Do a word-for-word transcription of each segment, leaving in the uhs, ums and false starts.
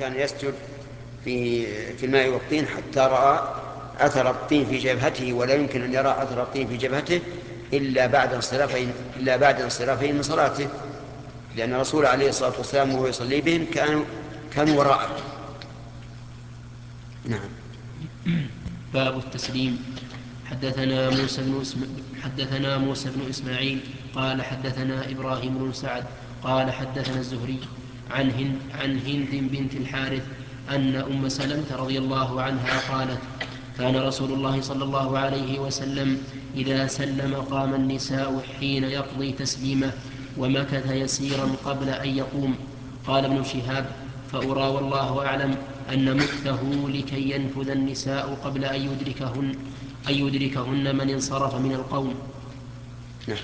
كان يسجد في في الماء والطين حتى رأى أثر الطين في جبهته، ولا يمكن أن يرى أثر الطين في جبهته إلا بعد انصرافه إلا بعد انصرافه من صلاته، لأن الرسول عليه الصلاة والسلام وهو يصلي بهم كانوا كانوا وراءه. نعم. باب التسليم. حدثنا موسى بن اسم... حدثنا موسى بن إسماعيل قال حدثنا إبراهيم بن سعد قال حدثنا الزهري عن هند, عن هند بنت الحارث أن أم سلمة رضي الله عنها قالت: كان رسول الله صلى الله عليه وسلم إذا سلم قام النساء حين يقضي تسليمه، ومكث يسيرا قبل أن يقوم. قال ابن شهاب: فأرى والله أعلم أن مكثه لكي ينفذ النساء قبل أن يدركهن, أن يدركهن من انصرف من القوم. نعم.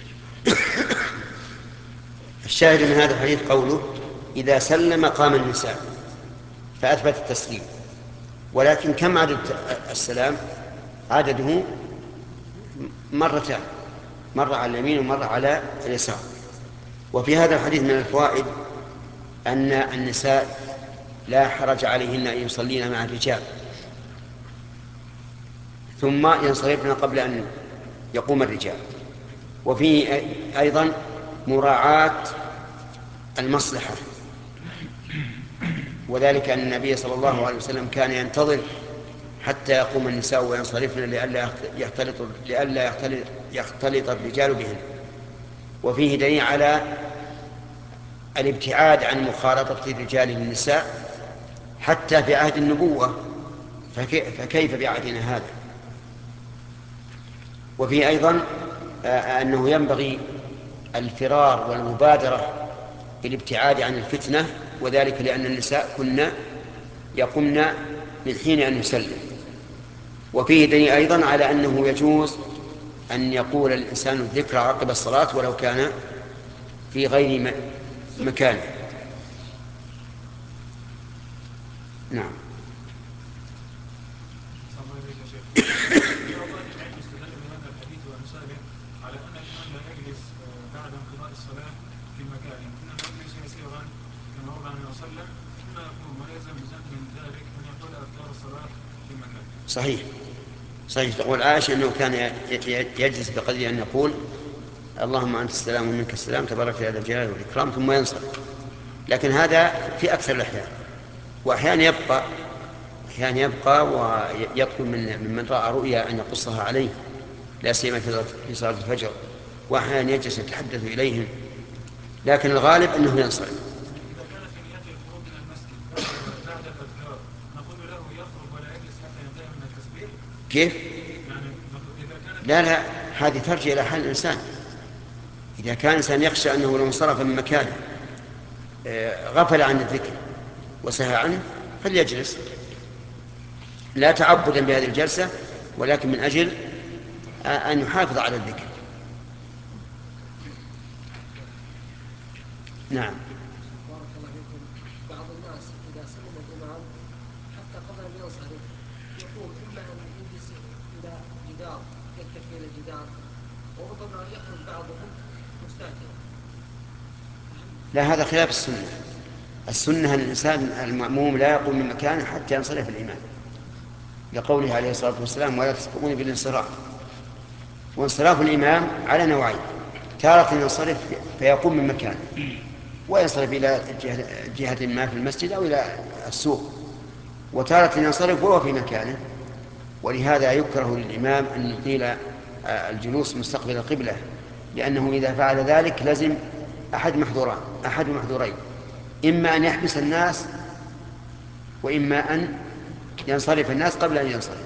الشاهد من هذا الحديث قوله: إذا سلم قام النساء، فأثبت التسليم. ولكن كم عدد السلام؟ عدده مرتان، مرة على اليمين ومرة على اليسار. وفي هذا الحديث من الفوائد أن النساء لا حرج عليهن أن يصلين مع الرجال ثم ينصرفن قبل أن يقوم الرجال. وفيه أيضا مراعاة المصلحة، وذلك أن النبي صلى الله عليه وسلم كان ينتظر حتى يقوم النساء وينصرفن لئلا يختلط لئلا يختلط, يختلط الرجال بهن. وفيه دليل على الابتعاد عن مخالطة الرجال للنساء حتى في عهد النبوة، فكيف بعهدنا هذا؟ وفيه أيضا أنه ينبغي الفرار والمبادرة بالابتعاد عن الفتنة، وذلك لأن النساء كن يقمن من حين أن يسلم. وفيه دليل أيضا على أنه يجوز أن يقول الإنسان الذكر عقب الصلاة ولو كان في غير مكانه. نعم. على أن الإمام لا يجلس بعد انقضاء الصلاة في مكانه، إنما يجلس يسيرا كما هو عليه وسلم، ثم يقوم، وليس من ذلك أن يقول أذكار الصلاة في مكانه. صحيح صحيح. تقول عائشة أنه كان يجلس بقدر أن يقول: اللهم أنت السلام ومنك السلام تبارك يا ذا الجلال والإكرام، ثم ينصرف. لكن هذا في أكثر الأحيان، وأحيانا يبقى أحيانا يبقى ويطلب من من رأى رؤيا أن يقصها عليه، لا سيما في صلاة الفجر، وأحيانا يجلس يتحدث إليهم، لكن الغالب أنه ينصرف. إذا كان في نيته الخروج من المسجد بعد الأذكار نقول له يخرج ولا يجلس حتى ينتهي من التسبيح؟ كيف؟ يعني إذا كان لا لا، هذه ترجع إلى حال الإنسان. إذا كان الإنسان يخشى أنه لو انصرف من مكانه غفل عن الذكر وسهى عنه فليجلس، لا تعبدا بهذه الجلسة، ولكن من أجل أن يحافظ على الذكر. نعم. بارك الله فيكم. بعض الناس إذا سلم الإمام حتى قبل أن ينصرف يقوم إما أن يجلس إلى جدار يتكي إلى جدار، وربما يخرج بعضهم مستأجرا. لا، هذا خلاف السنة. السنة أن الإنسان المأموم لا يقوم من مكانه حتى ينصرف الإمام، لقوله عليه الصلاة والسلام: ولا تسبقوني بالانصراف. وانصراف الإمام على نوعين: تارة ينصرف فيقوم من مكانه وينصرف إلى جهة ما في المسجد أو إلى السوق، وتارة ينصرف وهو في مكانه. ولهذا يكره للإمام أن يطيل الجلوس مستقبل القبلة، لأنه إذا فعل ذلك لزم أحد محظوران أحد محظورين: إما أن يحبس الناس، وإما أن ينصرف الناس قبل أن ينصرف.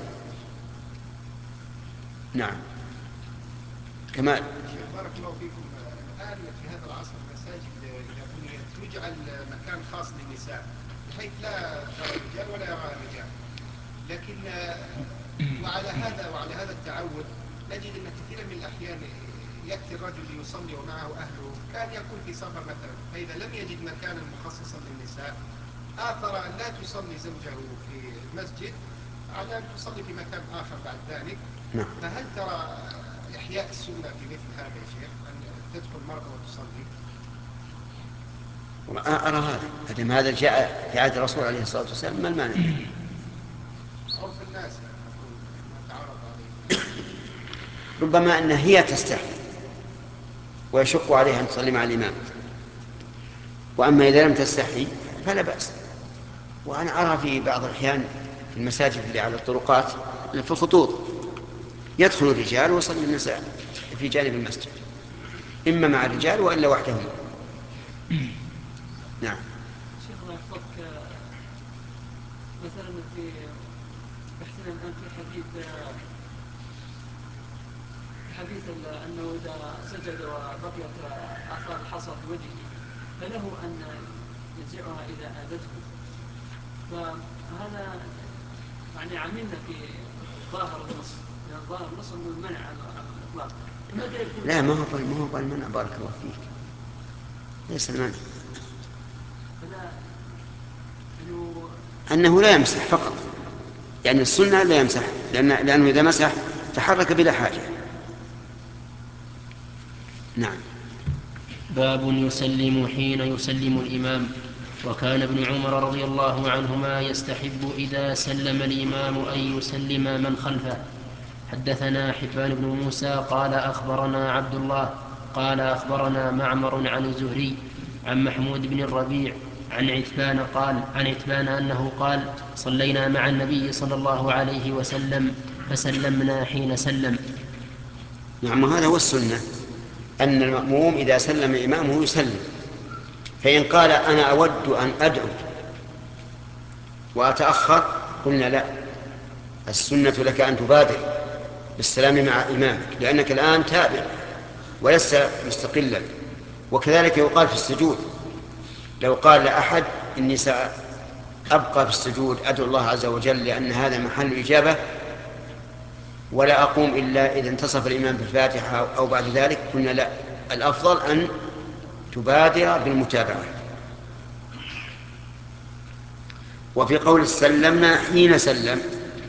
نعم. كمال. بارك الله فيكم. الآن في هذا العصر المساجد إذا بنيت يجعل مكان خاص للنساء بحيث لا ترى الرجال ولا يرى الرجال، لكن وعلى هذا وعلى هذا التعود نجد أن كثيرا من الأحيان يأتي الرجل ليصلي ومعه أهله، كان يكون في سفر مثلا، فإذا لم يجد مكانا مخصصا للنساء آثر أن لا تصلي زوجه في المسجد على أن تصلي في مكان آخر بعد ذلك. نعم. فهل ترى إحياء السنة في مثل هذا يا شيخ أن تدخل المرأة وتصلي؟ أرى هذا أدم هذا جاء في عهد الرسول عليه الصلاة والسلام، ما المانع؟ أو في الناس أقول تعرض عليه. ربما أن هي تستحي ويشق عليها أن تصلي مع الإمام، وأما إذا لم تستحي فلا بأس. وأنا أرى في بعض الأحيان في المساجد اللي على الطرقات في الخطوط يدخل الرجال ويصلي النساء في جانب المسجد، إما مع الرجال وإلا وحدهم. نعم. شيخ الله يحفظك، مثلا في بحثنا الآن في حديث حديث أنه إذا سجد وبقيت آثار الحصى في وجهه فله أن ينزعها إذا آذته، فهذا يعني عملنا في ظاهر النص، يعني ظاهر النص أنه المنع على الإطلاق. لا، ما هو ما هو المنع، بارك الله فيك، ليس المنع، أنه لا يمسح فقط، يعني السنة لا يمسح، لأن لأنه إذا مسح تحرك بلا حاجة. نعم. باب يسلم حين يسلم الإمام. وكان ابن عمر رضي الله عنهما يستحب إذا سلم الإمام أن يسلم من خلفه. حدثنا حبان بن موسى قال أخبرنا عبد الله قال أخبرنا معمر عن الزهري عن محمود بن الربيع عن عتبان قال عن عتبان أنه قال صلينا مع النبي صلى الله عليه وسلم فسلمنا حين سلم. نعم، هذا هو السنة، أن المأموم إذا سلم إمامه يسلم، فإن قال أنا أود أن أدعو وأتأخر قلنا لا، السنة لك أن تبادر بالسلام مع إمامك، لأنك الآن تابع ولست مستقلا. وكذلك يقال في السجود، لو قال لأحد إني سأبقى في السجود أدعو الله عز وجل لأن هذا محل إجابة ولا أقوم إلا إذا انتصف الإمام بالفاتحة أو بعد ذلك، قلنا لا، الأفضل أن تبادر بالمتابعة. وفي قول سلمنا حين سلم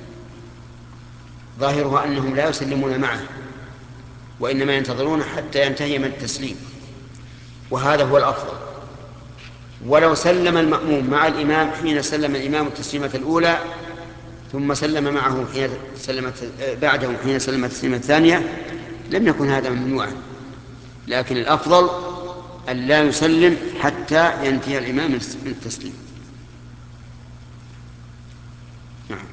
ظاهرها أنهم لا يسلمون معه، وإنما ينتظرون حتى ينتهي من التسليم، وهذا هو الأفضل. ولو سلم المأموم مع الإمام حين سلم الإمام التسليمة الأولى ثم سلم معه حين سلمت بعده حين سلم التسليمة الثانية لم يكن هذا ممنوعا، لكن الأفضل أن لا يسلم حتى ينتهي الإمام من التسليم. نعم.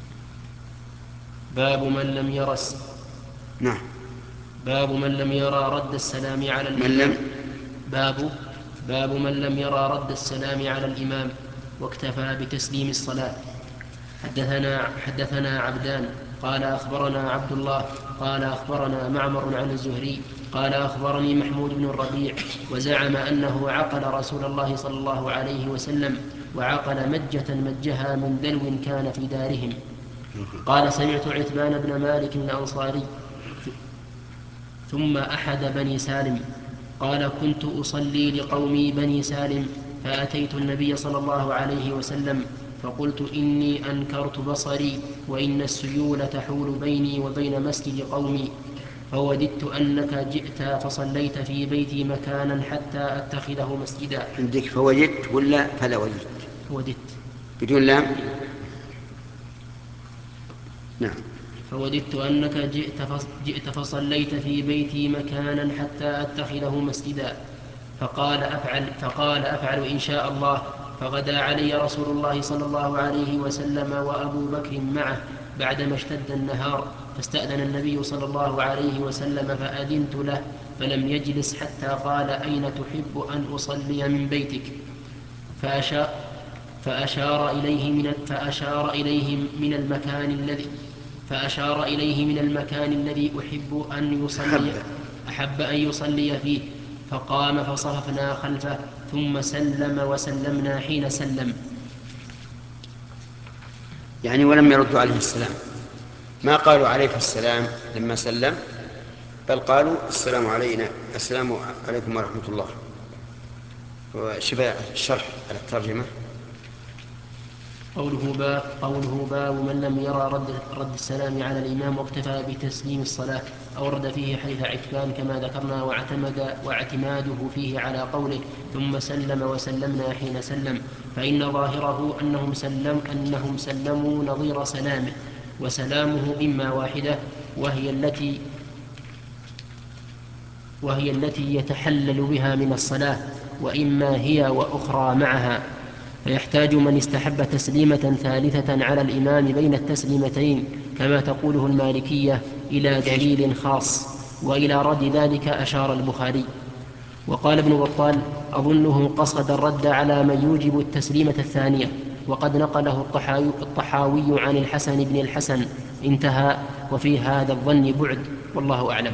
باب من لم يرى نعم. باب من لم يرى رد السلام على الإمام. من لم باب باب من لم يرى رد السلام على الإمام واكتفى بتسليم الصلاة. حدثنا حدثنا عبدان قال أخبرنا عبد الله قال أخبرنا معمر عن الزهري قال أخبرني محمود بن الربيع وزعم أنه عقل رسول الله صلى الله عليه وسلم وعقل مجة مجها من دلو كان في دارهم. قال سمعت عتبان بن مالك الأنصاري ثم أحد بني سالم قال كنت أصلي لقومي بني سالم فأتيت النبي صلى الله عليه وسلم فقلت إني أنكرت بصري وإن السيول تحول بيني وبين مسجد قومي فوددت أنك جئت فصليت في بيتي مكانا حتى أتخذه مسجدا. عندك فوجدت ولا فلا وجدت؟ وددت بدون لام. نعم. فوددت أنك جئت, جئت فصليت في بيتي مكانا حتى أتخذه مسجدا فقال أفعل, فقال أفعل إن شاء الله. فغدا علي رسول الله صلى الله عليه وسلم وأبو بكر معه بعدما اشتد النهار فاستأذن النبي صلى الله عليه وسلم فأذنت له فلم يجلس حتى قال أين تحب أن أصلي من بيتك فأشار, فأشار إليه من فأشار إليه من المكان الذي فأشار إليه من المكان الذي أحب أن يصلي أحب أن يصلي فيه فقام فصففنا خلفه ثم سلم وسلمنا حين سلم. يعني ولم يردوا عليه السلام، ما قالوا عليك السلام لما سلم، بل قالوا السلام علينا السلام عليكم ورحمة الله. وشبه الشرح على الترجمة. قوله باب, قوله باب من لم يرى رد, رد السلام على الإمام واكتفى بتسليم الصلاة أورد فيه حديث عتبان كما ذكرنا واعتمد واعتماده فيه على قوله ثم سلم وسلمنا حين سلم فإن ظاهره أنهم, سلم أنهم سلموا نظير سلامه وسلامه إما واحدة وهي التي وهي التي يتحلل بها من الصلاة وإما هي وأخرى معها فيحتاج من استحب تسليمة ثالثة على الإمام بين التسليمتين كما تقوله المالكية إلى دليل خاص وإلى رد ذلك أشار البخاري. وقال ابن بطال أظنه قصد الرد على من يوجب التسليمة الثانية وقد نقله الطحاوي عن الحسن بن الحسن انتهى وفي هذا الظن بعد والله أعلم.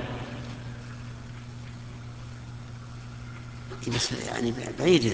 بس يعني بعيد.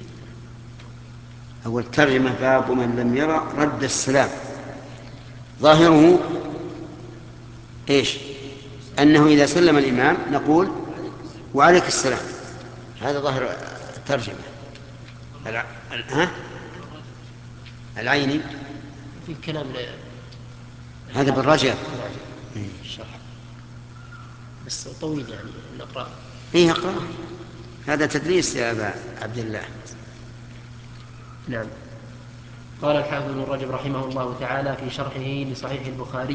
أول ترجمة باب من لم يرى رد السلام ظاهره إيش؟ أنه إذا سلم الإمام نقول وعليك السلام. هذا ظاهر الترجمة. الع... ها؟ العيني في كلام هذا بالرجل الشرح بس طويل يعني نقرأ. إيه اقرأ. هذا تدريس يا أبا عبد الله. نعم. قال الحافظ ابن رجب رحمه الله تعالى في شرحه لصحيح البخاري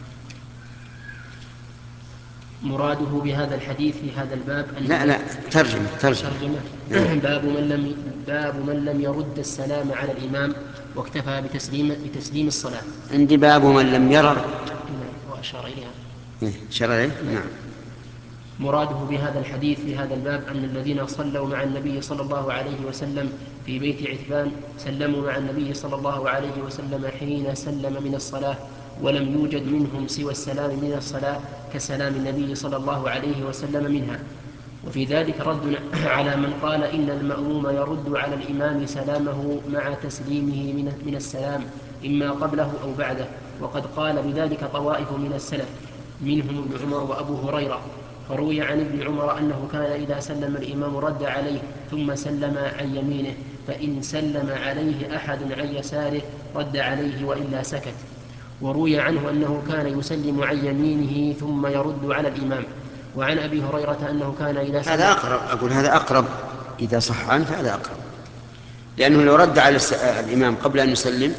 مراده بهذا الحديث في هذا الباب أن لا لا ترجمة ترجمة, ترجمة. باب من لم باب من لم يرد السلام على الإمام واكتفى بتسليم بتسليم الصلاة. عندي باب من لم يرى وأشار إليها أشار إليه. نعم. مراده بهذا الحديث في هذا الباب أن الذين صلوا مع النبي صلى الله عليه وسلم في بيت عتبان سلموا مع النبي صلى الله عليه وسلم حين سلم من الصلاة ولم يوجد منهم سوى السلام من الصلاة كسلام النبي صلى الله عليه وسلم منها. وفي ذلك رد على من قال إن المأموم يرد على الإمام سلامه مع تسليمه من السلام إما قبله أو بعده وقد قال بذلك طوائف من السلف منهم ابن عمر وأبو هريرة. فروي عن ابن عمر أنه كان إذا سلم الإمام رد عليه ثم سلم عن يمينه فإن سلم عليه أحد عن يساره رد عليه وإلا سكت. وروي عنه أنه كان يسلم عن يمينه ثم يرد على الإمام. وعن أبي هريرة أنه كان إذا سلم هذا أقرب. أقول هذا أقرب إذا صح عنه فهذا أقرب لأنه لو رد على الإمام قبل أن يسلم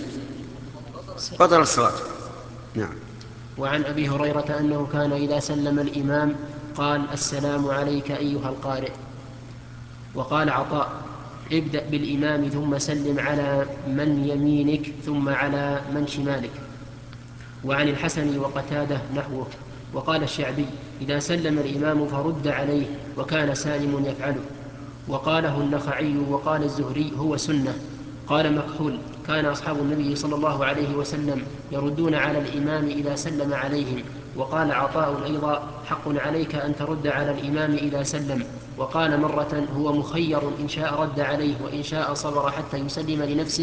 بطل الصلاة. نعم. وعن أبي هريرة أنه كان إذا سلم الإمام قال السلام عليك أيها القارئ. وقال عطاء ابدأ بالإمام ثم سلم على من يمينك ثم على من شمالك. وعن الحسن وقتاده نحوه. وقال الشعبي إذا سلم الإمام فرد عليه وكان سالم يفعله. وقاله النخعي وقال الزهري هو سنة. قال مكحول كان أصحاب النبي صلى الله عليه وسلم يردون على الإمام إذا سلم عليهم. وقال عطاء أيضا حق عليك أن ترد على الإمام إذا سلم. وقال مرة هو مخير إن شاء رد عليه وإن شاء صبر حتى يسلم لنفسه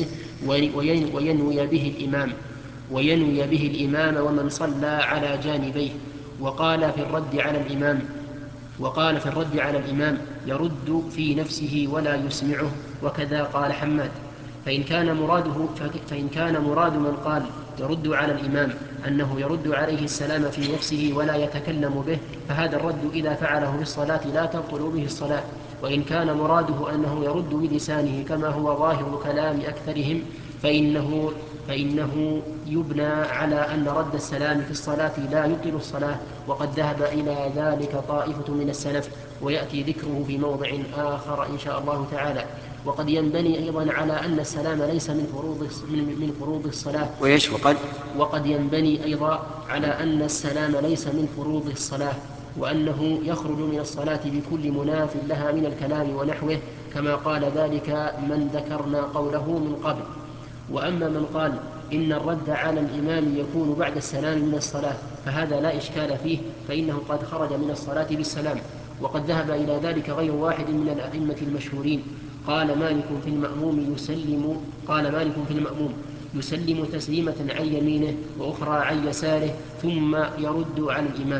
وينوي به الإمام وينوي به الإمام ومن صلى على جانبيه. وقال في الرد على الإمام وقال في الرد على الإمام يرد في نفسه ولا يسمعه. وكذا قال حماد. فإن كان مراده فإن كان مراد من قال يرد على الإمام أنه يرد عليه السلام في نفسه ولا يتكلم به فهذا الرد إذا فعله بالصلاة لا تبطل به الصلاة. وإن كان مراده أنه يرد بلسانه كما هو ظاهر كلام أكثرهم فإنه فإنه يبنى على أن رد السلام في الصلاة لا يبطل الصلاة وقد ذهب إلى ذلك طائفة من السلف ويأتي ذكره في موضع آخر إن شاء الله تعالى. وقد ينبني أيضا على أن السلام ليس من فروض من فروض الصلاة ويش وقد وقد ينبني أيضا على أن السلام ليس من فروض الصلاة وأنه يخرج من الصلاة بكل مناف لها من الكلام ونحوه كما قال ذلك من ذكرنا قوله من قبل. وأما من قال إن الرد على الإمام يكون بعد السلام من الصلاة فهذا لا إشكال فيه فإنه قد خرج من الصلاة بالسلام. وقد ذهب إلى ذلك غير واحد من الأئمة المشهورين. قال مالك في المأموم يسلم قال مالك في المأموم يسلم تسليمة عن يمينه وأخرى عن يساره ثم يرد على الإمام.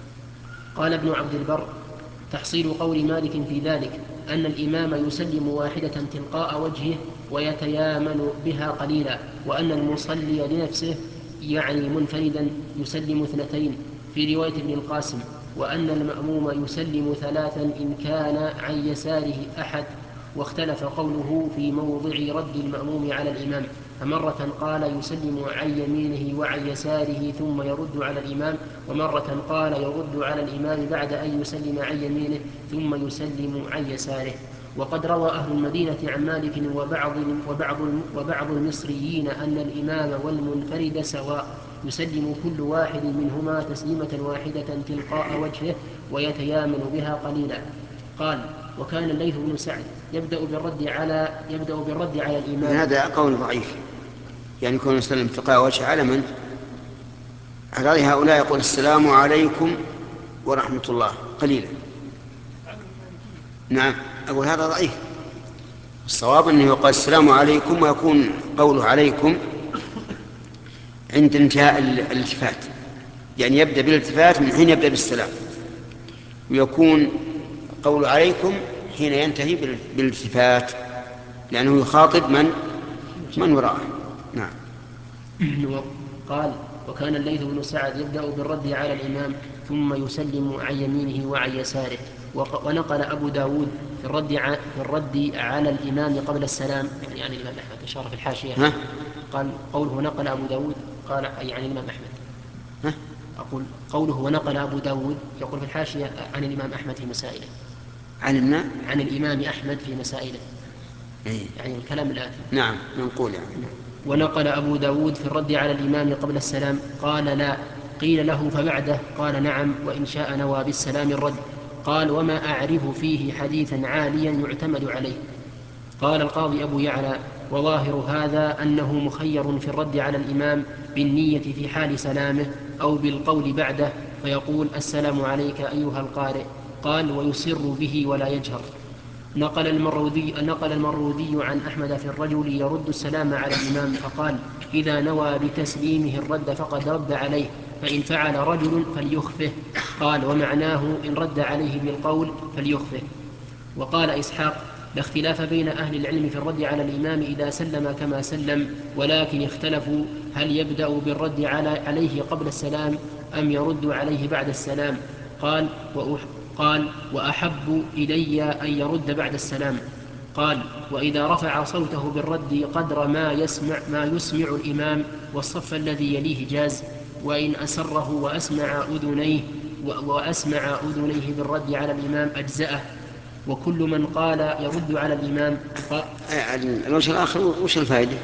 قال ابن عبد البر تحصيل قول مالك في ذلك أن الإمام يسلم واحدة تلقاء وجهه ويتيامن بها قليلا، وأن المصلي لنفسه يعني منفردا يسلم اثنتين في رواية ابن القاسم، وأن المأموم يسلم ثلاثا إن كان عن يساره أحد. واختلف قوله في موضع رد المأموم على الإمام، فمرة قال يسلم عن يمينه وعن يساره ثم يرد على الإمام، ومرة قال يرد على الإمام بعد أن يسلم عن يمينه ثم يسلم عن يساره. وقد روى أهل المدينة عن مالك وبعض, وبعض, وبعض المصريين أن الإمام والمنفرد سواء، يسلم كل واحد منهما تسليمة واحدة تلقاء وجهه ويتيامن بها قليلا. قال وكان الليث بن سعد يبدأ بالرد على يبدأ بالرد على الإمام. هذا قول ضعيف، يعني يكون يسلم تلقاء وجهه على من؟ على هؤلاء يقول السلام عليكم ورحمة الله قليلا. نعم أقول هذا ضعيف. الصواب أنه يقال السلام عليكم، ويكون قوله عليكم عند انتهاء الالتفات، يعني يبدأ بالالتفات من حين يبدأ بالسلام، ويكون قوله عليكم حين ينتهي بالالتفات، لأنه يخاطب من من وراءه. نعم. قال وكان الليث بن سعد يبدأ بالرد على الإمام ثم يسلم عن يمينه وعن يساره. ونقل أبو داود في الرد, في الرد على الإمام قبل السلام، يعني عن الإمام أحمد، أشار في الحاشية. ها؟ قال قوله نقل أبو داود قال يعني الإمام أحمد. ها؟ أقول قوله ونقل أبو داود يقول في الحاشية عن الإمام أحمد في مسائله. عن عن الإمام أحمد في مسائله. أيه؟ يعني الكلام الآتي. نعم منقول يعني. ونقل أبو داود في الرد على الإمام قبل السلام قال لا. قيل له فبعده قال نعم، وإن شاء نوى بالسلام الرد. قال وما أعرف فيه حديثا عاليا يعتمد عليه. قال القاضي أبو يعلى وظاهر هذا أنه مخير في الرد على الإمام بالنية في حال سلامه أو بالقول بعده، فيقول السلام عليك أيها القارئ. قال ويسر به ولا يجهر. نقل المرودي, نقل المرودي عن أحمد في الرجل يرد السلام على الإمام فقال إذا نوى بتسليمه الرد فقد رد عليه، فإن فعل رجل فليخفه. قال ومعناه إن رد عليه بالقول فليخفه. وقال إسحاق لا اختلاف بين أهل العلم في الرد على الإمام إذا سلم كما سلم، ولكن اختلفوا هل يبدأ بالرد عليه قبل السلام أم يرد عليه بعد السلام. قال وأح قال وأحب إلي أن يرد بعد السلام. قال وإذا رفع صوته بالرد قدر ما يسمع, ما يسمع الإمام والصف الذي يليه جاز، وإن أسره وأسمع أذنيه, وأسمع أذنيه بالرد على الإمام أجزأه. وكل من قال يرد على الإمام قال الوجه الآخر وش الفائدة؟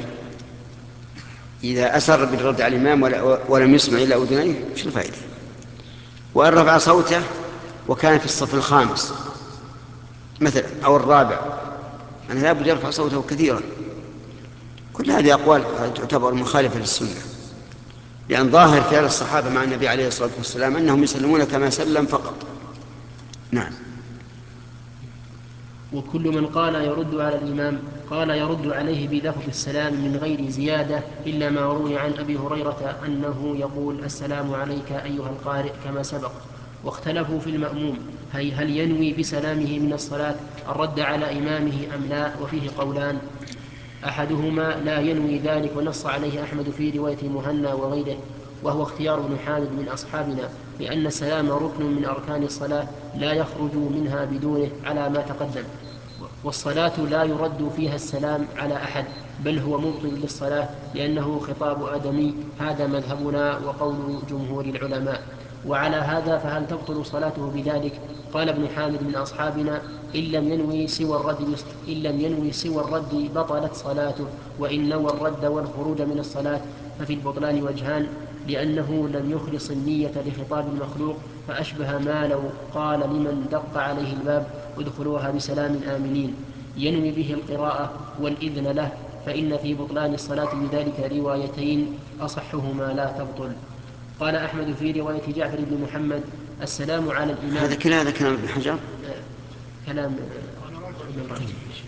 إذا أسر بالرد على الإمام ولم يسمع إلا أذنيه وش الفائدة؟ وإن رفع صوته وكان في الصف الخامس مثلا أو الرابع، أنا لا بد يرفع صوته كثيرا. كل هذه أقوال تعتبر مخالفة للسنة، لأن ظاهر فعل الصحابة مع النبي عليه الصلاة والسلام أنهم يسلمون كما سلم فقط. نعم. وكل من قال يرد على الإمام قال يرد عليه بلفظ السلام من غير زيادة، إلا ما روي عن أبي هريرة أنه يقول السلام عليك أيها القارئ كما سبق. واختلفوا في المأموم هل ينوي بسلامه من الصلاة الرد على إمامه أم لا، وفيه قولان، أحدهما لا ينوي ذلك ونص عليه أحمد في رواية مهنا وغيره، وهو اختيار ابن حامد من أصحابنا، لأن السلام ركن من أركان الصلاة لا يخرج منها بدونه على ما تقدم، والصلاة لا يرد فيها السلام على أحد بل هو مبطل للصلاة لأنه خطاب آدمي. هذا مذهبنا وقول جمهور العلماء. وعلى هذا فهل تبطل صلاته بذلك؟ قال ابن حامد من أصحابنا إن لم ينوي سوى الرد, إن لم ينوي سوى الرد بطلت صلاته، وإن نوى الرد والخروج من الصلاة ففي البطلان وجهان، لأنه لم يخلص النية لخطاب المخلوق، فأشبه ما لو قال لمن دق عليه الباب ادخلوها بسلام آمنين ينوي به القراءة والإذن له، فإن في بطلان الصلاة بذلك روايتين أصحهما لا تبطل. قال أحمد في رواية جعفر بن محمد السلام على الإمام. هذا كلام هذا كلام ابن حجر. كلام ابن رجب.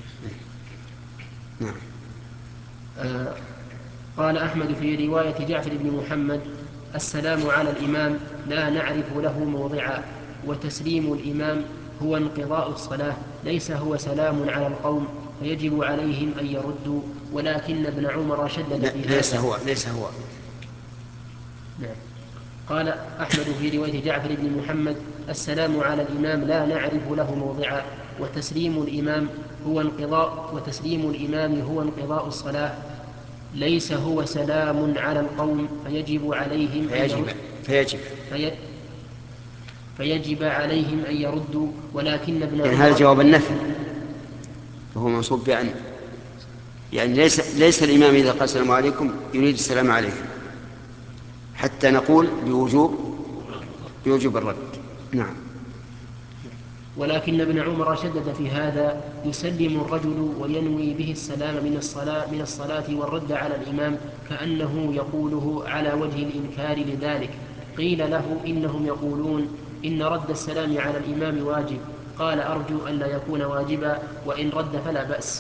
نعم. آه قال أحمد في رواية جعفر بن محمد السلام على الإمام لا نعرف له موضعا، وتسليم الإمام هو انقضاء الصلاة، ليس هو سلام على القوم فيجب عليهم أن يردوا، ولكن ابن عمر شدد في هذا. ليس هو ليس هو نعم. قال أحمد في رواية جعفر بن محمد: السلام على الإمام لا نعرف له موضعا، وتسليم الإمام هو انقضاء وتسليم الإمام هو انقضاء الصلاة، ليس هو سلام على القوم، فيجب عليهم أن فيجب يردوا فيجب في فيجب عليهم أن يردوا، ولكن ابن يعني عمر. هذا جواب النفي، فهو منصوب بأن، يعني ليس ليس الإمام إذا قال السلام عليكم يريد السلام عليكم، حتى نقول بوجوب بوجوب الرد. نعم. ولكن ابن عمر شدد في هذا: يسلم الرجل وينوي به السلام من الصلاة, من الصلاة والرد على الإمام، كأنه يقوله على وجه الإنكار لذلك. قيل له: إنهم يقولون إن رد السلام على الإمام واجب. قال: أرجو أن لا يكون واجبا، وإن رد فلا بأس.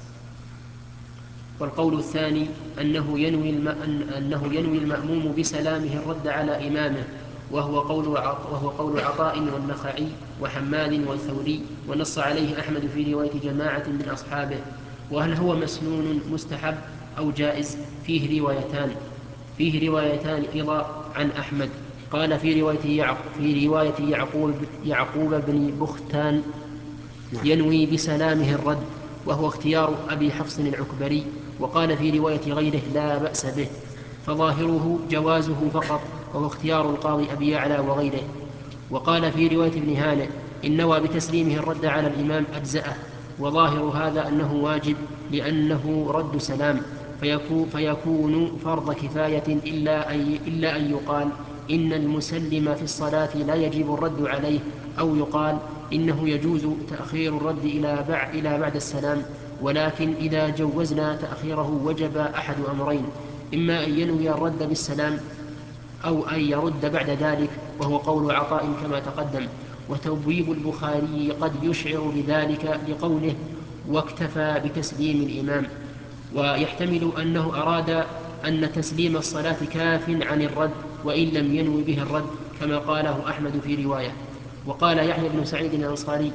والقول الثاني أنه ينوي, الم... أنه ينوي المأموم بسلامه الرد على إمامه، وهو قول, وهو قول عطاء والنخعي وحماد والثوري، ونص عليه أحمد في رواية جماعة من أصحابه. وهل هو مسنون مستحب أو جائز؟ فيه روايتان فيه روايتان أيضا عن أحمد. قال في رواية يعقوب, في رواية يعقوب, يعقوب بن بختان: ينوي بسلامه الرد، وهو اختيار أبي حفص العكبري. وقال في رواية غيره: لا بأس به، فظاهره جوازه فقط، وهو اختيار القاضي أبي يعلى وغيره. وقال في رواية ابن هانئ: إن نوى بتسليمه الرد على الإمام أجزأه، وظاهر هذا أنه واجب لأنه رد سلام، فيكون, فيكون فرض كفاية، إلا أن, إلا أن يقال إن المسلم في الصلاة لا يجب الرد عليه، أو يقال إنه يجوز تأخير الرد إلى بعد, إلى بعد السلام. ولكن إذا جوزنا تأخيره وجب أحد أمرين: إما أن ينوي الرد بالسلام، أو أن يرد بعد ذلك، وهو قول عطاء كما تقدم. وتبويب البخاري قد يشعر بذلك لقوله: واكتفى بتسليم الإمام، ويحتمل أنه أراد أن تسليم الصلاة كاف عن الرد، وإن لم ينوي به الرد، كما قاله أحمد في رواية. وقال يحيى بن سعيد الأنصاري: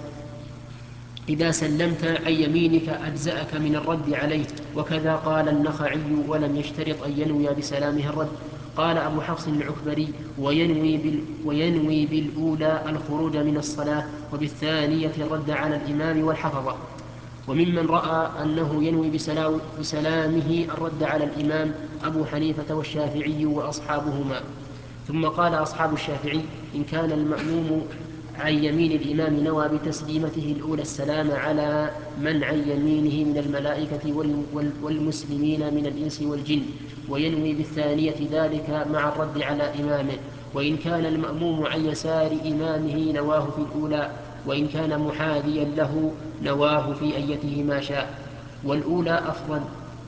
إذا سلمت عن يمينك أجزأك من الرد عليه. وكذا قال النخعي، ولم يشترط أن ينوي بسلامه الرد. قال أبو حفص العكبري: وينوي, بال وينوي بالأولى الخروج من الصلاة، وبالثانية الرد على الإمام والحفظة. وممن رأى أنه ينوي بسلامه الرد على الإمام أبو حنيفة والشافعي وأصحابهما. ثم قال أصحاب الشافعي: إن كان المأموم عن يمين الإمام نوى بتسليمته الأولى السلام على من عن يمينه من الملائكة والمسلمين من الإنس والجن، وينوي بالثانية ذلك مع الرد على إمامه. وإن كان المأموم عن يسار إمامه نواه في الأولى، وإن كان محاذيا له نواه في أيته ما شاء، والأولى أفضل.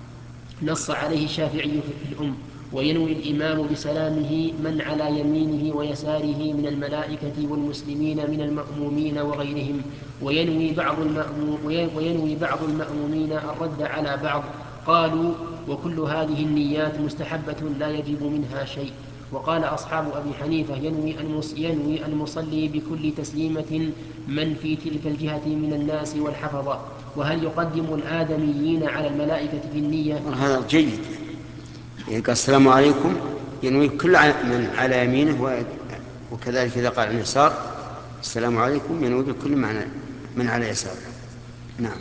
نص عليه الشافعي في الأم. وينوي الإمام بسلامه من على يمينه ويساره من الملائكة والمسلمين من المأمومين وغيرهم، وينوي بعض, المأموم وينوي بعض المأمومين الرد على بعض. قالوا: وكل هذه النيات مستحبة لا يجب منها شيء. وقال أصحاب أبي حنيفة: ينوي, ينوي المصلي بكل تسليمة من في تلك الجهة من الناس والحفظة. وهل يقدم الآدميين على الملائكة في النية؟ هذا جيد. يعني قال السلام عليكم ينوي كل من على يمينه، وكذلك إذا قال عن يسار السلام عليكم ينوي بكل من على يساره. نعم.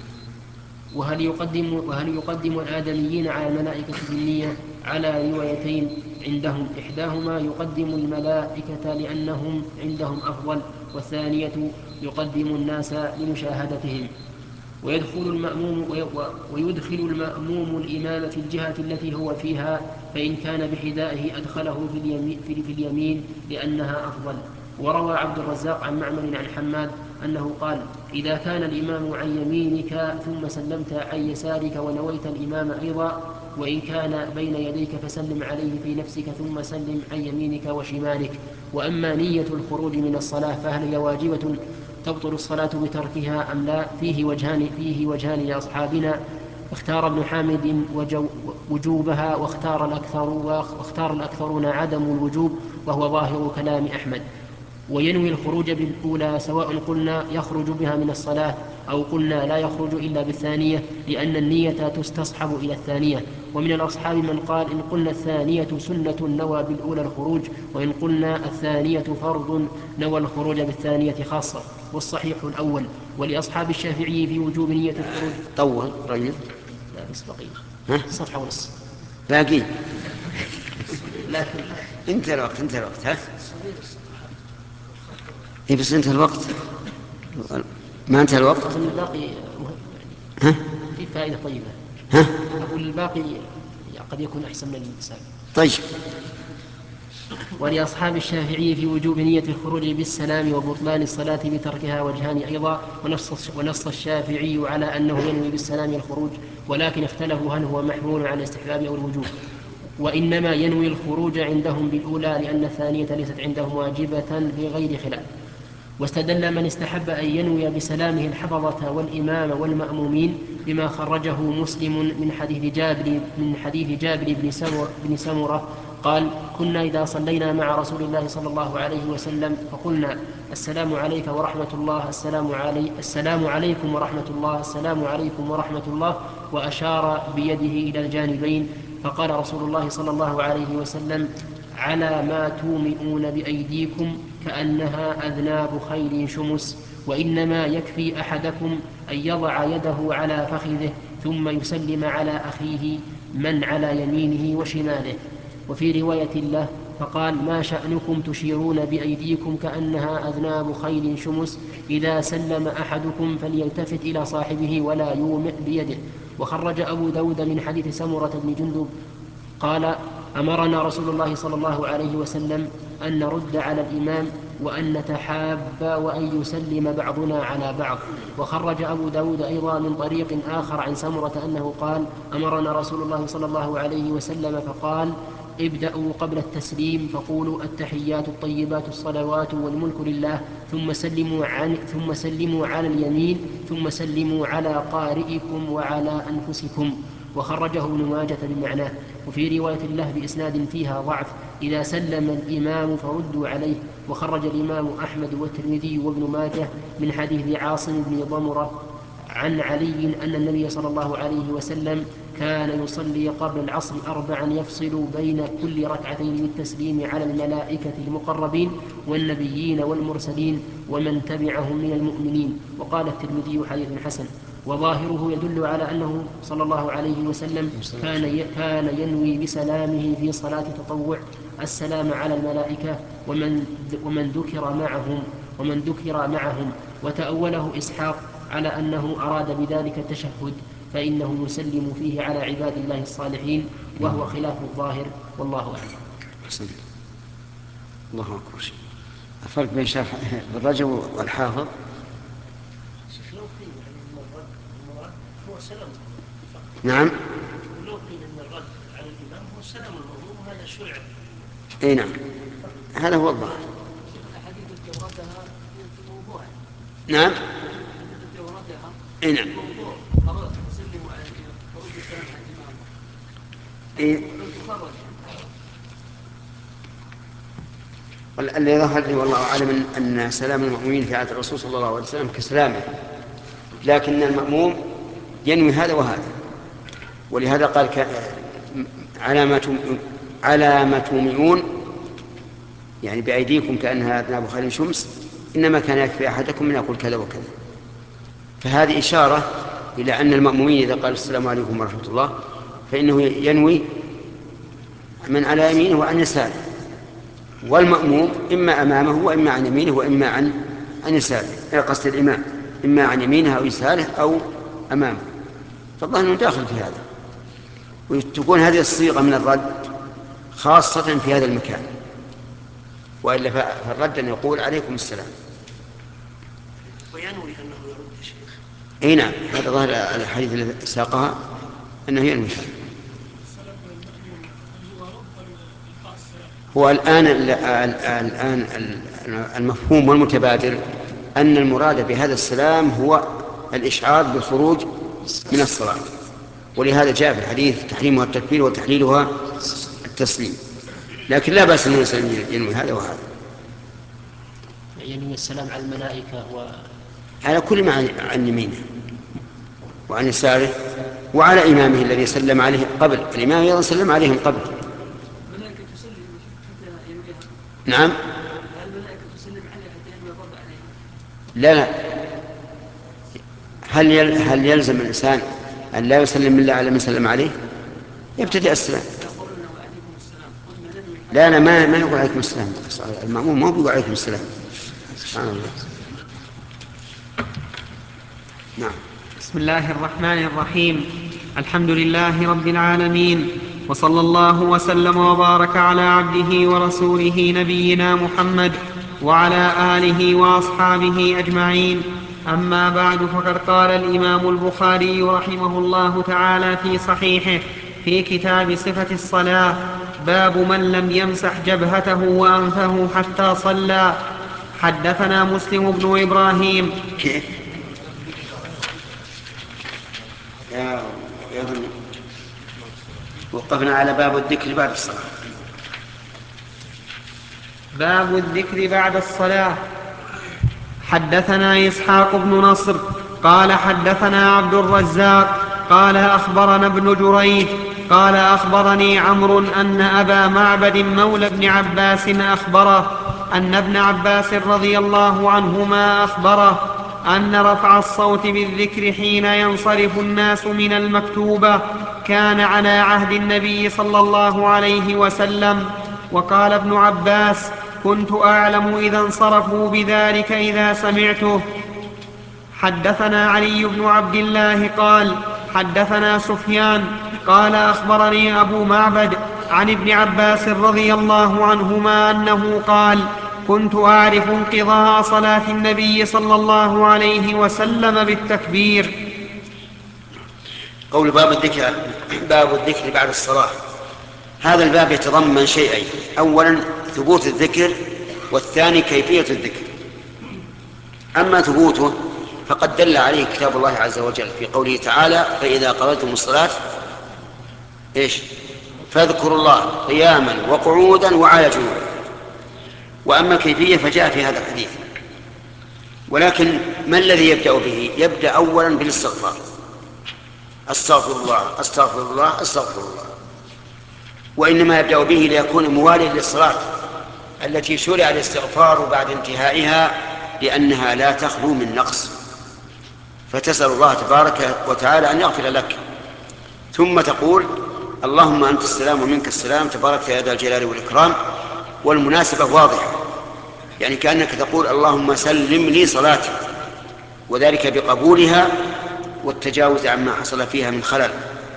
وهل يقدم, وهل يقدم الآدميين على الملائكة في النية؟ على روايتين عندهم: إحداهما يقدم الملائكة لأنهم عندهم أفضل، والثانية يقدم الناس لمشاهدتهم. ويدخل المأموم, ويدخل المأموم الإمام في الجهة التي هو فيها، فإن كان بحذائه أدخله في اليمين, في اليمين لأنها أفضل. وروى عبد الرزاق عن معمر عن حماد أنه قال: إذا كان الإمام عن يمينك ثم سلمت عن يسارك ونويت الإمام أيضا، وإن كان بين يديك فسلم عليه في نفسك ثم سلم عن يمينك وشمالك. وأما نية الخروج من الصلاة فهل هي واجبة تبطل الصلاة بتركها أم لا؟ فيه وجهان, فيه وجهان لأصحابنا. اختار ابن حامد وجوبها، واختار, الأكثر واختار الأكثرون عدم الوجوب، وهو ظاهر كلام أحمد. وينوي الخروج بالأولى سواء قلنا يخرج بها من الصلاة أو قلنا لا يخرج إلا بالثانية، لأن النية تستصحب إلى الثانية. ومن الأصحاب من قال إن قلنا الثانية سنة نوى بالأولى الخروج، وإن قلنا الثانية فرض نوى الخروج بالثانية خاصة، والصحيح الأول. ولأصحاب الشافعي في وجوب نية الخروج. طول رجل لا بس بقية ها؟ صفحة ونص باقي. لكن انت الوقت انت الوقت ها اي بس انت الوقت ما انت الوقت. أظن الباقي مهم ها في فائدة طيبة. ها أقول الباقي قد يكون أحسن من الانتساب. طيب. ولأصحاب الشافعي في وجوب نية الخروج بالسلام وبطلان الصلاة بتركها وجهان أيضا، ونص, ونص الشافعي على أنه ينوي بالسلام الخروج، ولكن اختلفوا هل هو محمول على الاستحباب أو الوجوب. وإنما ينوي الخروج عندهم بالأولى لأن الثانية ليست عندهم واجبة في غير خلاف. واستدل من استحب أن ينوي بسلامه الحفظة والإمام والمأمومين بما خرجه مسلم من حديث جابر من حديث جابر بن سمرة قال: كنا إذا صلينا مع رسول الله صلى الله عليه وسلم فقلنا: السلام عليك ورحمة الله، السلام, علي السلام عليكم ورحمة الله، السلام عليكم ورحمة الله، وأشار بيده إلى الجانبين. فقال رسول الله صلى الله عليه وسلم: على ما تومئون بأيديكم كأنها أذناب خيل شمس، وإنما يكفي أحدكم أن يضع يده على فخذه ثم يسلم على أخيه من على يمينه وشماله. وفي رواية له فقال: ما شأنكم تشيرون بأيديكم كأنها أذناب خيل شمس؟ إذا سلم أحدكم فليلتفت إلى صاحبه ولا يومئ بيده. وخرج أبو داود من حديث سمرة بن جندب قال: أمرنا رسول الله صلى الله عليه وسلم أن نرد على الإمام وأن نتحاب وأن يسلم بعضنا على بعض. وخرج أبو داود أيضا من طريق آخر عن سمرة أنه قال: أمرنا رسول الله صلى الله عليه وسلم فقال: ابدأوا قبل التسليم فقولوا التحيات الطيبات الصلوات والملك لله، ثم سلموا, عن ثم سلموا على اليمين، ثم سلموا على قارئكم وعلى أنفسكم. وخرجه ابن ماجة بمعناه. وفي رواية له بإسناد فيها ضعف: إذا سلم الإمام فردوا عليه. وخرج الإمام أحمد والترمذي وابن ماجه من حديث عاصم بن ضمرة عن علي أن النبي صلى الله عليه وسلم كان يصلي قبل العصر أربعا يفصل بين كل ركعتين بالتسليم على الملائكة المقربين والنبيين والمرسلين ومن تبعهم من المؤمنين. وقال الترمذي: حديث حسن. وظاهره يدل على أنه صلى الله عليه وسلم كان كان ينوي بسلامه في صلاة تطوع السلام على الملائكة ومن ومن ذكر معهم ومن ذكر معهم وتأوله إسحاق على أنه أراد بذلك التشهد، فإنه يسلم فيه على عباد الله الصالحين، وهو خلاف الظاهر، والله أعلم. حسن. الله أكبر. الفرق بين شرح الرجل والحافظ لو قيل ان المراد المراد هو سلام فقط. نعم. ولو قيل ان الرد على الامام هو سلام المأموم وهذا شرع. اي نعم هذا هو الظاهر. الحديث التي وردها في موضوع. نعم. التي وردها اي نعم. موضوع قرأت وسلموا على الإمام فرد السلام على الإمام. إيه؟ تخرج. الذي ظهر لي والله أعلم أن سلام المأمومين في عهد الرسول صلى الله عليه وسلم كسلامه، لكن المأموم ينوي هذا وهذا، ولهذا قال ك... على ما تومئون يعني بأيديكم كأنها أذناب خيل شمس، إنما كان يكفي أحدكم من يقول كذا وكذا. فهذه إشارة إلى أن المأمومين إذا قال السلام عليكم ورحمة الله فإنه ينوي من على يمينه وعن يساره، والمأموم إما أمامه وإما عن يمينه وإما عن عن يساره، قصد الإمام إما عن يمينه أو يساره أو أمامه، فالله أنه داخل في هذا. وتكون هذه الصيغة من الرد خاصة في هذا المكان، وإلا فالرد أن يقول عليكم السلام وينوي أنه يرد شيخ. أي نعم هذا ظاهر الحديث الذي ساقها أنه ينوي. هو الآن الآن المفهوم والمتبادر أن المراد بهذا السلام هو الإشعار بالخروج من الصلاة، ولهذا جاء في الحديث تحريمها التكبير وتحليلها التسليم، لكن لا بأس أن الإنسان ينوي هذا وهذا. ينوي السلام على الملائكة و... على كل ما عن يمينه وعن يساره وعلى إمامه الذي سلم عليه قبل. الإمام أيضا سلم عليهم قبل. الملائكة تسلم حتى ينويها. نعم. الملائكة تسلم عليها حتى ينوي الرد عليها. لا لا هل يل... هل يلزم الإنسان أن لا يسلم إلا على من سلم عليه؟ يبتدئ السلام. لا لا ما ما يقول عليكم السلام. المأموم ما بيقول عليكم السلام. سبحان الله. نعم. بسم الله الرحمن الرحيم. الحمد لله رب العالمين، وصلى الله وسلم وبارك على عبده ورسوله نبينا محمد وعلى آله وأصحابه أجمعين. أما بعد، فقد قال الإمام البخاري رحمه الله تعالى في صحيحه في كتاب صفة الصلاة: باب من لم يمسح جبهته وأنفه حتى صلى. حدثنا مسلم بن إبراهيم. كيف؟ يا يظن وقفنا على باب الذكر بعد الصلاة. باب الذكر بعد الصلاة. حدثنا إسحاق بن نصر قال حدثنا عبد الرزاق قال أخبرنا ابن جريج قال أخبرني عمرو أن أبا معبد مولى ابن عباس أخبره أن ابن عباس رضي الله عنهما أخبره أن رفع الصوت بالذكر حين ينصرف الناس من المكتوبة كان على عهد النبي صلى الله عليه وسلم. وقال ابن عباس: كنت أعلم إذا انصرفوا بذلك إذا سمعته. حدثنا علي بن عبد الله قال حدثنا سفيان قال أخبرني أبو معبد عن ابن عباس رضي الله عنهما أنه قال: كنت أعرف انقضاء صلاة النبي صلى الله عليه وسلم بالتكبير. قول باب الذكر باب الذكر بعد الصلاة. هذا الباب يتضمن شيئين: أولا ثبوت الذكر، والثاني كيفية الذكر. أما ثبوته فقد دل عليه كتاب الله عز وجل في قوله تعالى: فإذا قضيتم الصلاة إيش فاذكروا الله قياما وقعودا وعلى جنوبا. وأما الكيفية فجاء في هذا الحديث. ولكن ما الذي يبدأ به؟ يبدأ أولا بالاستغفار: استغفر الله استغفر الله استغفر الله. وإنما يبدأ به ليكون مواليا للصلاة التي شرع الاستغفار بعد انتهائها، لأنها لا تخلو من نقص، فتسأل الله تبارك وتعالى أن يغفر لك، ثم تقول: اللهم أنت السلام ومنك السلام تبارك يا ذا الجلال والإكرام. والمناسبة واضحة، يعني كأنك تقول: اللهم سلم لي صلاتي، وذلك بقبولها والتجاوز عما حصل فيها من خلل.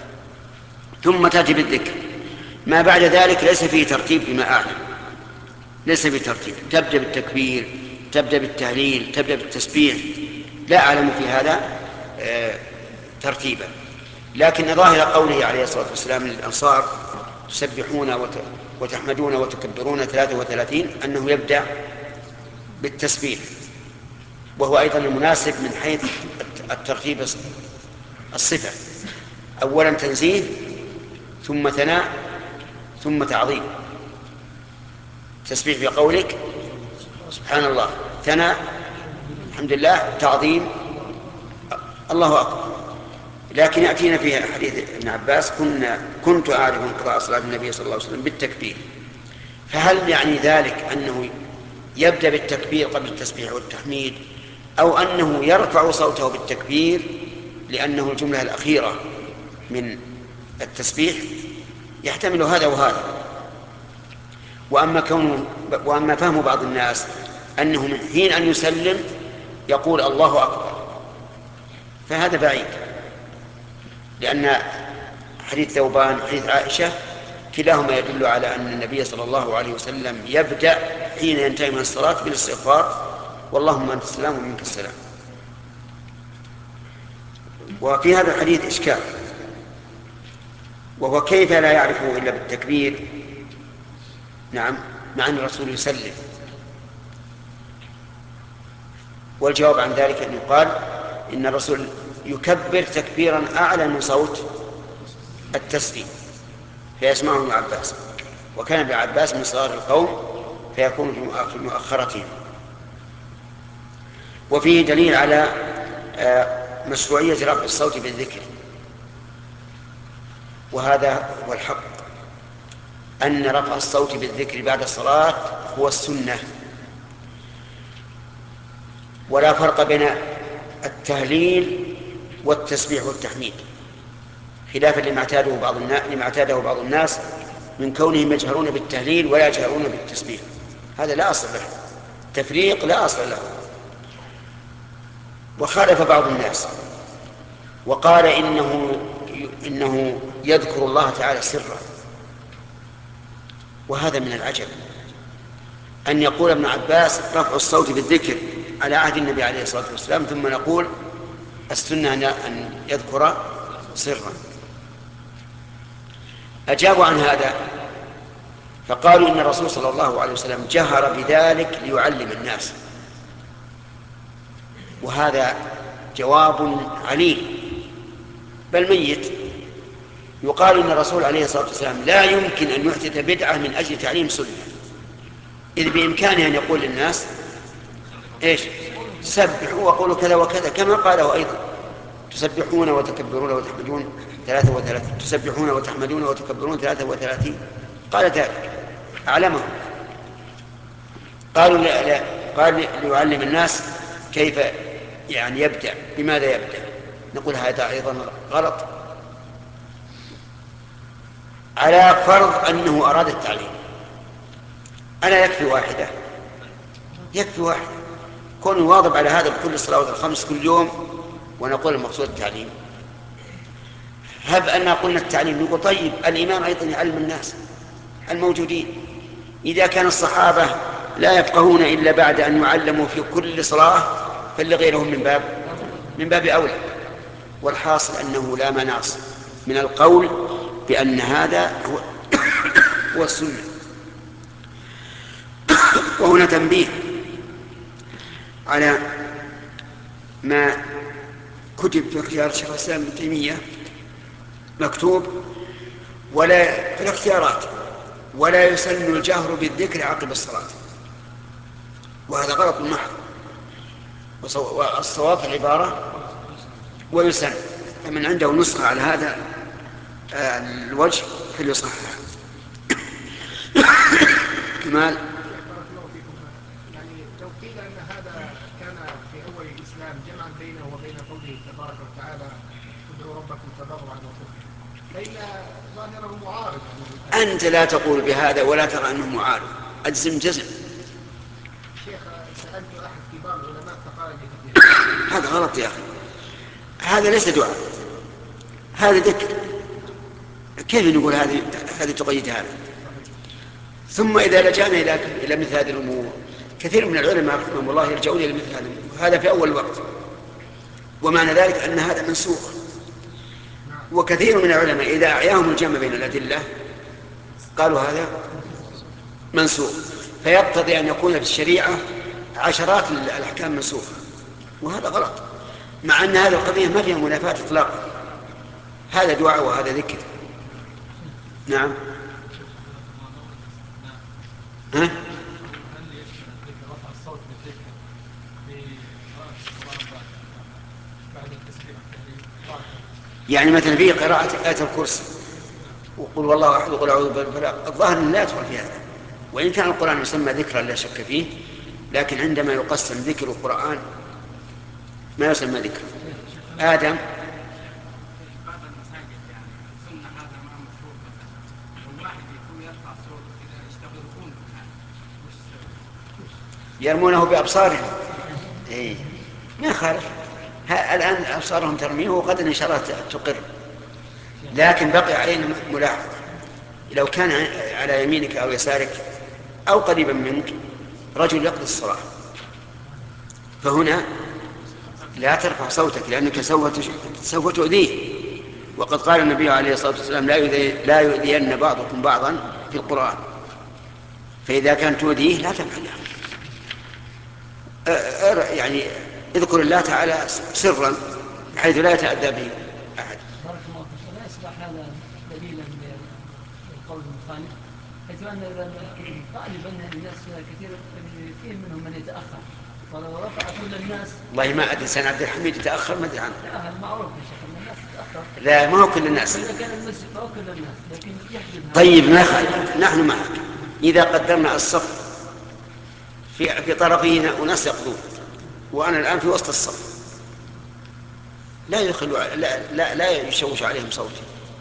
ثم تأتي بالذكر. ما بعد ذلك ليس فيه ترتيب فيما أعلم، ليس فيه ترتيب. تبدأ بالتكبير، تبدأ بالتهليل، تبدأ بالتسبيح. لا أعلم في هذا آه ترتيبا. لكن ظاهر قوله عليه الصلاة والسلام للأنصار: تسبحون وتحمدون وتكبرون ثلاثة وثلاثين، أنه يبدأ بالتسبيح، وهو أيضا المناسب من حيث الترتيب الصفة: أولا تنزيه، ثم ثناء، ثم تعظيم. تسبيح بقولك سبحان الله، ثناء الحمد لله، تعظيم الله أكبر. لكن يأتينا في حديث ابن عباس: كنا كنت أعرف انقضاء صلاة النبي صلى الله عليه وسلم بالتكبير. فهل يعني ذلك أنه يبدأ بالتكبير قبل التسبيح والتحميد، أو أنه يرفع صوته بالتكبير لأنه الجملة الأخيرة من التسبيح؟ يحتمل هذا وهذا. وأما, كونه وأما فهم بعض الناس أنه من حين أن يسلم يقول الله أكبر، فهذا بعيد، لأن حديث ثوبان حديث عائشة كلاهما يدل على أن النبي صلى الله عليه وسلم يبدأ حين ينتهي من الصلاة بالاستغفار: واللهم أنت السلام ومنك السلام. وفي هذا الحديث إشكال، وهو كيف لا يعرفه إلا بالتكبير؟ نعم، مع أن الرسول يسلم. والجواب عن ذلك أن يقال إن الرسول يكبر تكبيرا أعلى من صوت التسليم فيسمعه ابن عباس، وكان ابن عباس من صغار القوم فيكون في مؤخرتهم. وفيه دليل على مشروعية رفع الصوت بالذكر، وهذا هو الحق، أن رفع الصوت بالذكر بعد الصلاة هو السنة، ولا فرق بين التهليل والتسبيح والتحميد، خلافا لما اعتاده بعض الناس لما اعتاده بعض الناس من كونهم يجهرون بالتهليل ولا يجهرون بالتسبيح. هذا لا أصل له، تفريق لا أصل له. وخالف بعض الناس وقال إنه إنه يذكر الله تعالى سرا، وهذا من العجب أن يقول ابن عباس رفع الصوت بالذكر على عهد النبي عليه الصلاة والسلام، ثم نقول السنة أن يذكر سرا. أجابوا عن هذا فقالوا إن الرسول صلى الله عليه وسلم جهر بذلك ليعلم الناس، وهذا جواب عليل بل ميت. يقال إن الرسول عليه الصلاة والسلام لا يمكن أن يحدث بدعة من أجل تعليم سنة، إذ بإمكانه أن يقول للناس إيش؟ سبحوا وقولوا كذا وكذا، كما قاله أيضا تسبحون وتكبرون وتحمدون ثلاثة وثلاثين، تسبحون وتحمدون وتكبرون ثلاثة وثلاثين، قال ذلك أعلمهم. قالوا لا لا قال ليعلم الناس كيف يعني يبدأ، بماذا يبدأ؟ نقول هذا أيضا غلط، على فرض أنه أراد التعليم. أنا يكفي واحدة، يكفي واحدة كون يواظب على هذا بكل الصلوات الخمس كل يوم، ونقول المقصود التعليم. هب أن قلنا التعليم، نقول طيب الإمام أيضا يعلم الناس الموجودين. إذا كان الصحابة لا يفقهون إلا بعد أن يعلموا في كل صلاة، فلغيرهم من باب من باب أولى. والحاصل أنه لا مناص من القول بأن هذا هو, هو السنة. وهنا تنبيه على ما كتب في اختيار شيخ الإسلام ابن تيمية، مكتوب ولا في الاختيارات ولا يسن الجهر بالذكر عقب الصلاة، وهذا غلط محض، والصواب في العبارة ويسن. فمن عنده نسخة على هذا الوجه فليصحح. كمال يعني لو قيل أن هذا كان في أول الإسلام جمعا بينه وبين قوله تبارك وتعالى ادعوا ربكم تضرعا وخفيا، فإن ظاهره معارض. أنت لا تقول بهذا ولا ترى أنه معارض، أجزم جزم. شيخ سألت أحد كبار العلماء فقال لي كثير. هذا غلط يا أخي، هذا ليس دعاء، هذا ذكر. كيف نقول هذه هذه تقيد هذا؟ ثم إذا لجأنا إلى إلى مثل هذه الأمور، كثير من العلماء رحمهم الله يرجعون إلى مثل هذا الأمور. هذا في أول الوقت، ومعنى ذلك أن هذا منسوخ. وكثير من العلماء إذا أعياهم الجمع بين الأدلة قالوا هذا منسوخ، فيقتضي أن يكون في الشريعة عشرات الأحكام منسوخة، وهذا غلط، مع أن هذه القضية ما فيها منافاة إطلاقا. هذا دعاء وهذا ذكر. نعم. ها؟ يعني مثلا فيه قراءة آية الكرسي وقل والله أحد وقل أعوذ برب الفلق، الظاهر أنه لا يدخل في هذا، وإن كان القرآن يسمى ذكرا لا شك فيه، لكن عندما يقسم ذكر القرآن ما يسمى ذكر. آدم يرمونه بأبصارهم، إيه ما يخالف، الآن أبصارهم ترميه وقد إن شاء الله تقر، لكن بقي علينا ملاحظة. لو كان على يمينك أو يسارك أو قريبا منك رجل يقضي الصلاة، فهنا لا ترفع صوتك لأنك سوف تؤذيه، وقد قال النبي عليه الصلاة والسلام لا يؤذي لا يؤذين بعضكم بعضا في القرآن، فإذا كان تؤذيه لا تفعل. يعني اذكر الله تعالى سرا بحيث لا يتأذى به أحد. بارك الله فيك. لا يصبح هذا دليلا للقول المخالف، حيث أن غالبا الناس كثير فيهم منهم من يتأخر ولو رفع كل الناس. والله ما أدري، سنة عبد الحميد يتأخر ما أدري عنه. لا هذا معروف يا شيخ أن الناس تتأخر. لا ما هو كل الناس. إذا كان المسجد ما هو كل الناس لكن يحدد. طيب نحن معك، إذا قدرنا الصف في في طرفين أناس يقضون وأنا الآن في وسط الصف، لا يدخل لا لا, لا يشوش عليهم صوتي.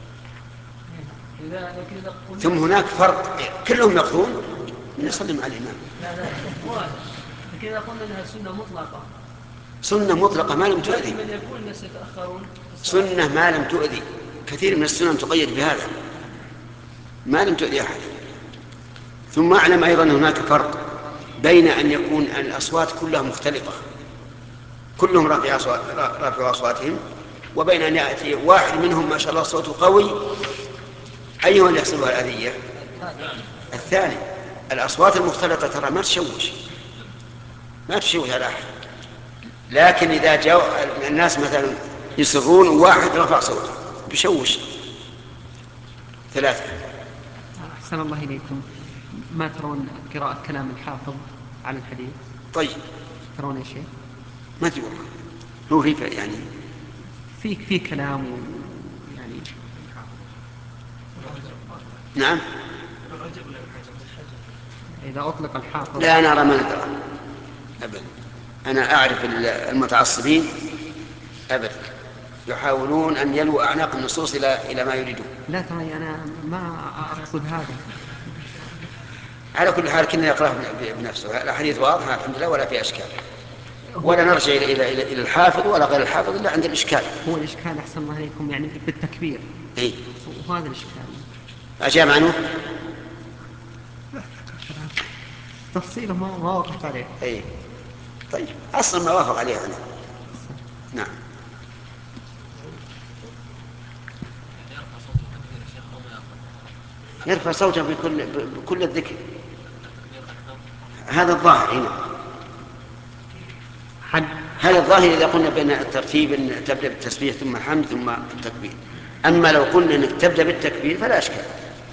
ثم هناك فرق، كلهم يقضون نصلي مع الإمام. لا لا مو هذا، لكن إذا قلنا أنها سنة مطلقة. سنة مطلقة ما لم تؤذي. من يكون الناس يتأخرون. سنة ما لم تؤذي، كثير من السنن تقيد بهذا ما لم تؤذي أحد. ثم أعلم أيضا هناك فرق بين أن يكون الأصوات كلها مختلطة كلهم رافعوا أصواتهم، وبين أن يأتي واحد منهم ما شاء الله صوته قوي، أيها اللي يحصلها الأذية؟ الثاني. الأصوات المختلطة ترى ما تشوش ما تشوش على أحد، لكن إذا جاء الناس مثلا يصرون وواحد رفع صوته بشوش ثلاثة. أحسن الله إليكم، ما ترون قراءة كلام الحافظ على الحديث؟ طيب ترون يا شيخ؟ ما تقول هو في يعني في في كلام يعني. نعم. إذا أطلق الحافظ. لا أنا أرى ما ندرى أبدا. أنا أعرف المتعصبين أبدا يحاولون أن يلووا أعناق النصوص إلى إلى ما يريدون. لا ترى أنا ما أقصد هذا. على كل حال كنا يقرأه بنفسه. الحديث واضح الحمد لله ولا في أشكال، ولا نرجع إلى إلى إلى, إلى الحافظ ولا غير الحافظ إلا عند الإشكال. هو الإشكال أحسن الله عليكم يعني بالتكبير. إيه؟ وهذا الإشكال. أجاب عنه؟ تفصيله ما ما وقفت عليه. إيه؟ طيب أصلا ما وافق عليه عنه. نعم. يرفع صوته بكل بكل الذكر، هذا الظاهر هنا. حد هذا الظاهر إذا قلنا بين الترتيب أن تبدأ بالتسبيح ثم الحمد ثم التكبير. أما لو قلنا أنك تبدأ بالتكبير فلا أشكال.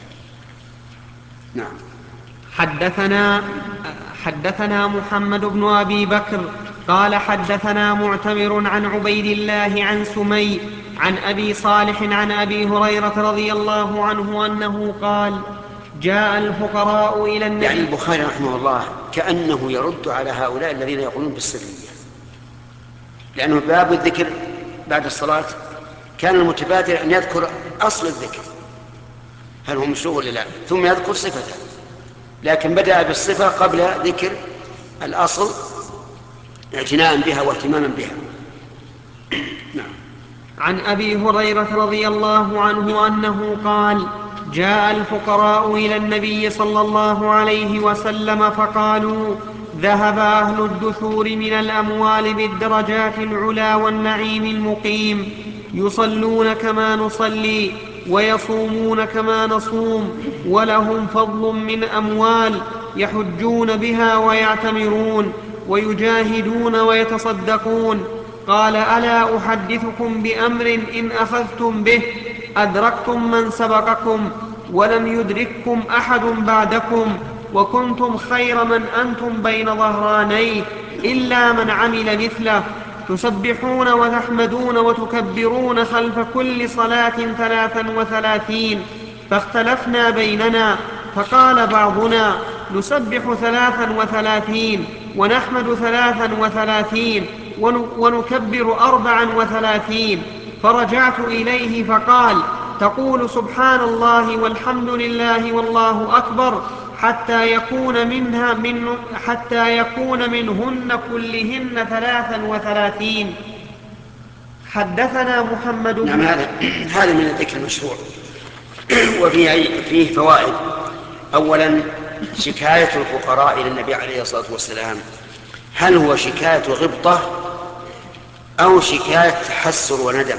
نعم. حدثنا حدثنا محمد بن أبي بكر قال حدثنا معتمر عن عبيد الله عن سمي عن أبي صالح عن أبي هريرة رضي الله عنه أنه قال جاء الفقراء إلى النبي. يعني البخاري رحمه الله كأنه يرد على هؤلاء الذين يقولون بالسرية، لأنه باب الذكر بعد الصلاة كان المتبادر أن يذكر أصل الذكر هل هو مشروع ولا لا، ثم يذكر صفته، لكن بدأ بالصفة قبل ذكر الأصل اعتناء بها واهتماما بها. نعم. عن أبي هريرة رضي الله عنه أنه قال جاء الفقراء إلى النبي صلى الله عليه وسلم فقالوا ذهب أهل الدثور من الأموال بالدرجات العلا والنعيم المقيم، يصلون كما نصلي ويصومون كما نصوم، ولهم فضل من أموال يحجون بها ويعتمرون ويجاهدون ويتصدقون. قال ألا أحدثكم بأمر إن أخذتم به أدركتم من سبقكم ولم يدرككم أحد بعدكم، وكنتم خير من أنتم بين ظهرانيه إلا من عمل مثله، تسبحون وتحمدون وتكبرون خلف كل صلاة ثلاثا وثلاثين. فاختلفنا بيننا فقال بعضنا نسبح ثلاثا وثلاثين ونحمد ثلاثا وثلاثين ونكبر أربعا وثلاثين. فرجعت إليه فقال تقول سبحان الله والحمد لله والله أكبر حتى يكون منها من حتى يكون منهن كلهن ثلاثا وثلاثين. حدثنا محمد بن نعم. هذا هذا من الذكر المشروع وفيه فيه فوائد. أولا شكاية الفقراء إلى النبي عليه الصلاة والسلام هل هو شكاية غبطة أو شكاية تحسر وندم؟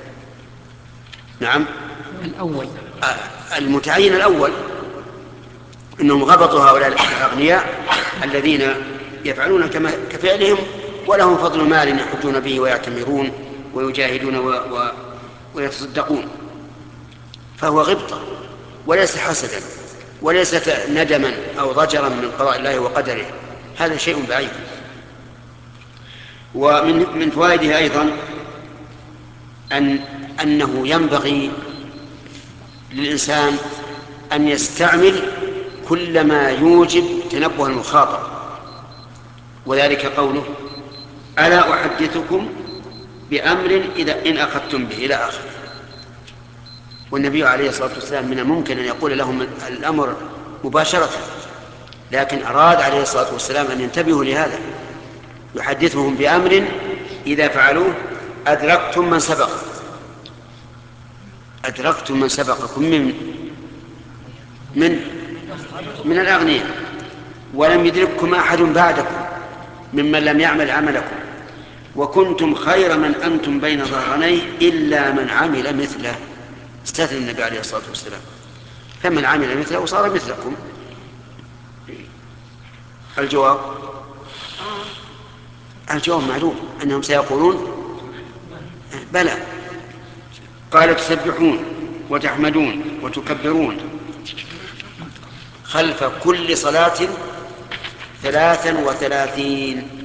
نعم الأول. المتعين الأول أنهم غبطوا هؤلاء الأغنياء الذين يفعلون كما كفعلهم ولهم فضل مال يحجون به ويعتمرون ويجاهدون و... و... ويتصدقون، فهو غبطة وليس حسدا وليس ندما أو ضجرا من قضاء الله وقدره، هذا شيء بعيد. ومن من فوائده أيضا أن أنه ينبغي للإنسان أن يستعمل كل ما يوجب تنبه المخاطب، وذلك قوله ألا أحدثكم بأمر إذا إن أخذتم به إلى آخر. والنبي عليه الصلاة والسلام من الممكن أن يقول لهم الأمر مباشرة، لكن أراد عليه الصلاة والسلام أن ينتبهوا لهذا، يحدثهم بأمر إذا فعلوه أدركتم من سبق أدركتم من سبقكم من من من الأغنياء، ولم يدرككم أحد بعدكم ممن لم يعمل عملكم، وكنتم خير من أنتم بين ظهراني إلا من عمل مثله. استثنى النبي عليه الصلاة والسلام، فمن عمل مثله صار مثلكم. الجواب الجواب معلوم أنهم سيقولون بلى. قال تسبحون وتحمدون وتكبرون خلف كل صلاة ثلاثا وثلاثين